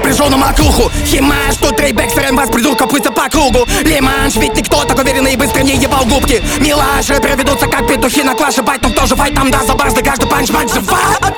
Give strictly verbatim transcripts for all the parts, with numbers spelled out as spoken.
пришел на макуху. Химаш, тут трейбэк, сырен вас, придурка, пусть по кругу. Лиманш, ведь никто так уверенный и быстро не ебал губки. Милаш, рэперы ведутся как петухи на клаше. Бать, но кто же файт там даст за барс, да каждый панч-панч жива.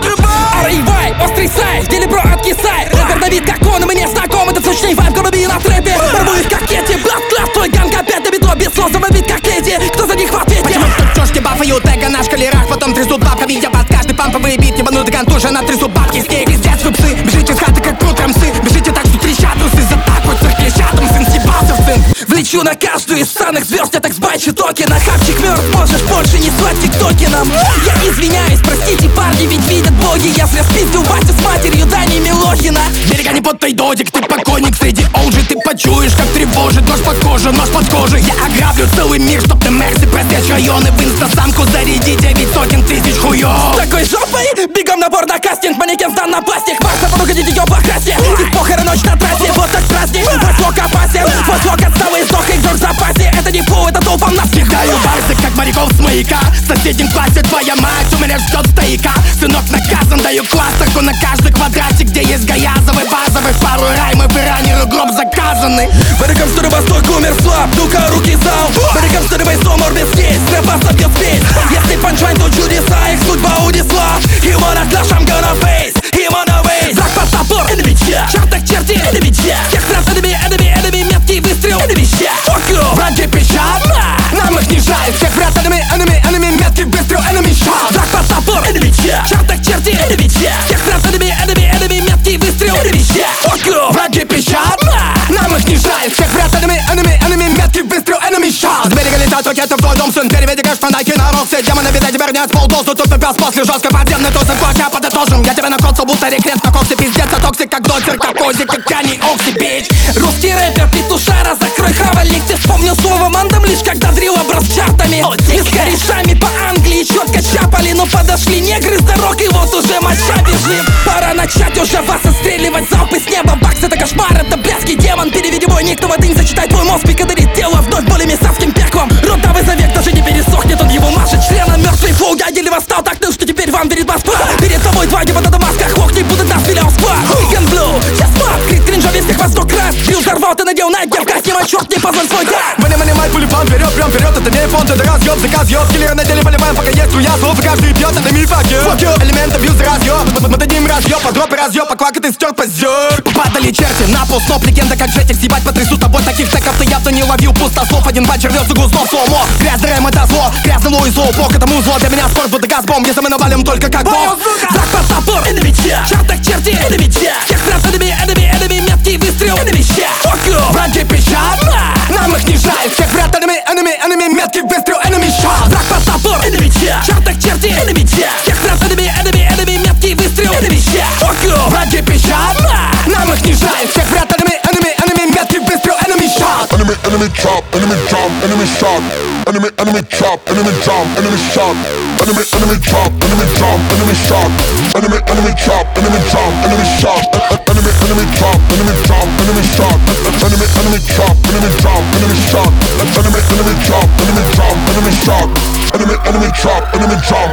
Рейвай, острый сайт, деле бро откисай. Рэпер на вид как он, и мне знаком. Это сочный вайб, голуби на трэпе. Порву их как эти, блат, класс, твой ганг опять на биту. Без слов заводит как эти, кто за них в ответе? Почему тут тёшки бафают эго на шкалерах, потом трясут бабками, я под каждый памповый бит. Ебанутый контужен, натрясут бабки, с ней пиздец, вы псы. Бежите с хаты, как утром сы. Бежите так, что трещат трусы. За так вот цирк клещатым, сын съебался в сын. Влечу на каждую из странных звезд, я так сбайчу токена. Хапчик мертв, можешь больше не слать тиктоки нам. Я извиняюсь, простите, парни, ведь видят боги. Если спиздил Васю с матерью Дани Милохина. Берега не под додик, ты покойник среди олжи. Ты почуешь, как тревожит нож под кожу, нож под кожей. Я ограблю целый мир, чтоб ты мерси просечь районы. В инстасамку зарядить девять сотен тысяч хуёв. С такой жопой, бегом на борт на кастинг. Манекен сдан на пластик, Марса, подуходите ее по краске. И похорон ночь на трассе, вот так праздник. Возвок опасен, возвок отставы, сдох и в запасе. Это не фу, это толпом нас кидаю барсы, как моряков с маяка. В соседнем классе твоя мать, у меня ждет стояка. Сынок наказан, даю кластерку на каждый квадратик, где есть гаязовый, базовый. Пару раймов и раннеры гроб заказаны. Барикам стыры восток умер слаб, ну-ка руки зал. Барикам стыры вейсом орбит здесь, рэп оставил спесь. Если панчвайн, то чудеса, их судьба унесла. Him on a clash, I'm gonna face, him on a ways. Зак под топор, enemy check, чартах черти, enemy check. Всех раз enemy, enemy, enemy, меткий выстрел, enemy check. Fuck you, враги пищат, нам их не жаль. Всех врат, enemy, enemy, enemy, меткий выстрел, enemy shot. Зак под топор, enemy check, чартах черти, enemy check. Всех раз enemy, enemy, enemy, меткий выстрел, enemy check. Fuck you, враги пищат, нам их не жаль. Всех врат, enemy, enemy, enemy, меткий выстрел, enemy shot. С берега летят ракеты в твой дом, сын, переведи кэш, фанайки на рог. Все демоны, видать, теперь не от полдозу. Тут ты пес после жесткой подземной тузы. В кулаке подытожим, я тебя накоцал, будто рекрет на коксе. Пиздец, а токсик, как дозер, как озик, как Кани Окси, бич. Русский рэпер, петушара, закрой хавальник. Ты вспомнил слово мандам лишь когда дрил образ чартами. Мы с корешами по Англии четко чапали. Но подошли негры с дорог, и вот уже моча бежим. Пора начать уже вас отстреливать, залпы с неба. Бакс, это кошмар, это блядский демон. Переведи мой ник, кто не зачитай твой мозг. Пикадарит тело вновь более мясавским пеклом. Ротавый завек даже не пересохнет, он его машет членом. Мертвый флоу, я еле восстал, так ну, что теперь вам верит Москва. Перед тобой два деба на масках, хлопни будут нас филял склад. Weekend Blue, сейчас мат, крит кринжа весь всех вас сто крат. Дрил взорвал, ты надел на девка, снимай черт, не позволь свой гад. Мани, мани, май, пулифан, вперед, прям вперед, это не фонд, это разъеб, заказ, ёб. Киллеры на деле поливаем, пока есть струя слов, и каждый пьет, это миф, fuck you. Элемент абьюз, разъеб, мы дадим разъеб, по дропе разъеб, по квака ты стер, позер. Попадали черти на пол, сноп, легенда как жетик, съебать потрясу тобой, таких треков ты явно не ловил, пустослов, один бачер рвется гузнов, сломо. Грязный рэм, это зло, грязный лоу и зло, бог, это музло, для меня спорт, будто газбом, если мы навалим только как бог. Зак под топор, enemy check, чартах черти, enemy check. Всех раз enemy, enemy, enemy, меткий выстрел, enemy check. Fuck you, враги пищат, нам их не жаль. Всех врат, enemy, enemy, enemy, меткий выстрел, enemy shot. Зак под топор, enemy check, чартах черти, enemy check. Всех раз enemy, enemy, enemy, меткий выстрел, enemy check. Fuck you, враги пищат, нам их не жаль. Всех врат, enemy, enemy, enemy, меткий выстрел, enemy shot. Enemy, enemy chop, enemy jump, enemy shot. Enemy, enemy chop, enemy jump, enemy shot. Enemy, enemy chop, enemy jump, enemy shot. Enemy, enemy chop, enemy jump, enemy shot. Enemy, enemy chop, enemy jump, enemy shot. Enemy, enemy chop, enemy jump, enemy shot. Enemy, enemy chop, enemy jump, enemy shot. Enemy, enemy chop, enemy jump.